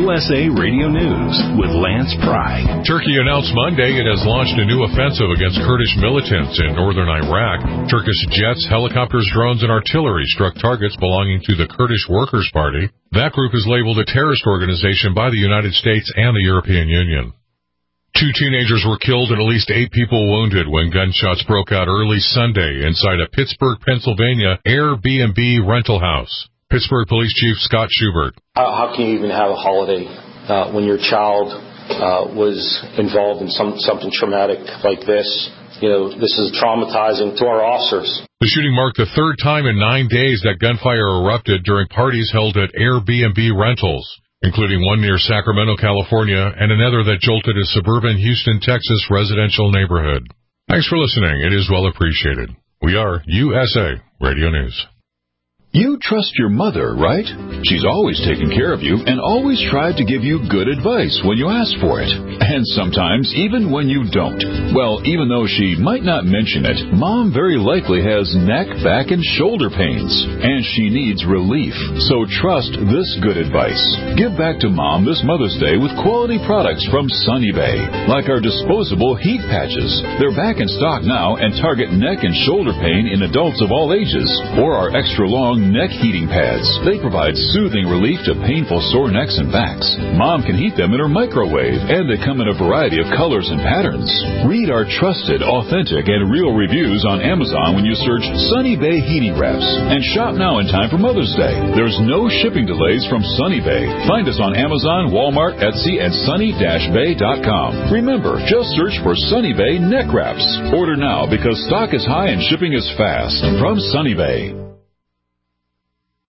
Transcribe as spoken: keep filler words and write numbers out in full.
U S A Radio News with Lance Pry. Turkey announced Monday it has launched a new offensive against Kurdish militants in northern Iraq. Turkish jets, helicopters, drones, and artillery struck targets belonging to the Kurdish Workers' Party. That group is labeled a terrorist organization by the United States and the European Union. Two teenagers were killed and at least eight people wounded when gunshots broke out early Sunday inside a Pittsburgh, Pennsylvania Airbnb rental house. Pittsburgh Police Chief Scott Schubert. How, how can you even have a holiday uh, when your child uh, was involved in some something traumatic like this? You know, this is traumatizing to our officers. The shooting marked the third time in nine days that gunfire erupted during parties held at Airbnb rentals, including one near Sacramento, California, and another that jolted a suburban Houston, Texas residential neighborhood. Thanks for listening. It is well appreciated. We are U S A Radio News. You trust your mother, right? She's always taken care of you and always tried to give you good advice when you ask for it. And sometimes even when you don't. Well, even though she might not mention it, Mom very likely has neck, back, and shoulder pains. And she needs relief. So trust this good advice. Give back to Mom this Mother's Day with quality products from Sunny Bay. Like our disposable heat patches. They're back in stock now and target neck and shoulder pain in adults of all ages. Or our extra long neck heating pads. They provide soothing relief to painful sore necks and backs. Mom can heat them in her microwave, and they come in a variety of colors and patterns. Read our trusted, authentic, and real reviews on Amazon when you search Sunny Bay Heating Wraps. And shop now in time for Mother's Day. There's no shipping delays from Sunny Bay. Find us on Amazon, Walmart, Etsy, and sunny dash bay dot com. Remember, just search for Sunny Bay Neck Wraps. Order now because stock is high and shipping is fast. From Sunny Bay.